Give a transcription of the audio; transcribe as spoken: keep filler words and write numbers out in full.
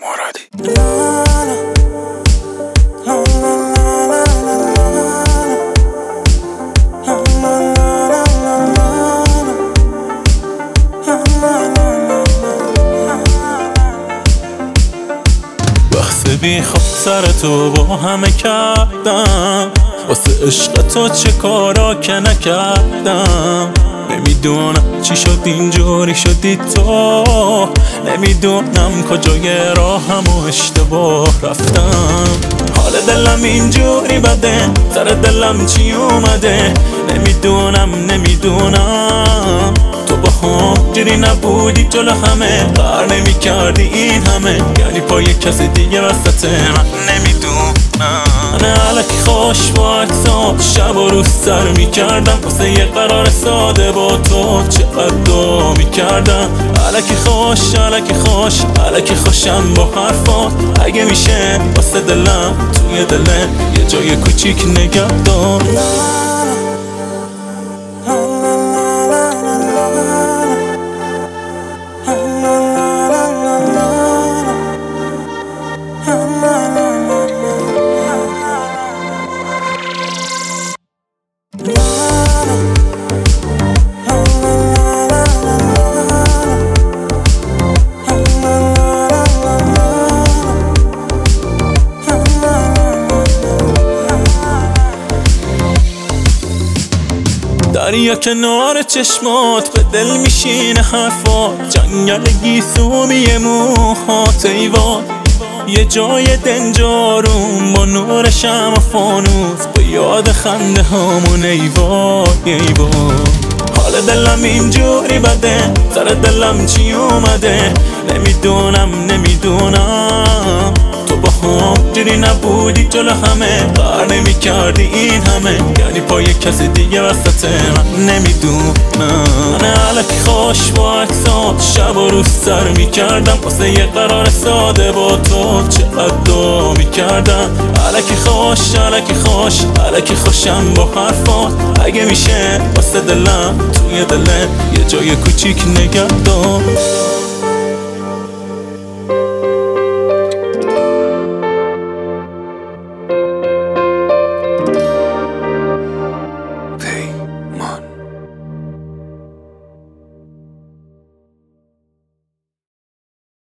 مرادی. بحث بی خواب سر تو با همه کردم، واسه عشق تو چه کارا که نکردم. نمیدونم چی شد اینجوری شدی تو، نمیدونم کجای راهم و اشتباه رفتم. حال دلم اینجوری بده، سر دلم چی اومده، نمیدونم نمیدونم. تو با هم جوری نبودی جلو همه، قرار نمی کردی این همه، یعنی پای کسی دیگه وسط من. نمیدونم نه علکی خوش با اکسات شب و روز سر میکردم، واسه یه قرار ساده با تو چقدر دعا میکردم. علکی خوش علکی خوش علکی خوشم با حرفات، اگه میشه واسه دلم توی دلم یه جای کوچیک نگه دار. دریا کنار چشمات به دل میشینه حرفات، جنگل گیسومی موهات ایوان، یه جای دنجارون با نور شمع فانوس، با یاد خنده هامون ایوان ایوان. حال دلم اینجوری بده، سر دلم چی اومده، نمیدونم نمیدونم. تو با هم جوری نبودی جلو همه، قرار نمی کردی این همه، یعنی پای کسی دیگه وسط من. نمیدونم نه علکی خوش با اکسات شب و روز سر میکردم، واسه یه قرار ساده با تو چقدر دعا میکردم. علکی خوش علکی خوش علکی خوشم با حرفات، اگه میشه واسه دلم توی دلم یه جای کوچیک نگه دار.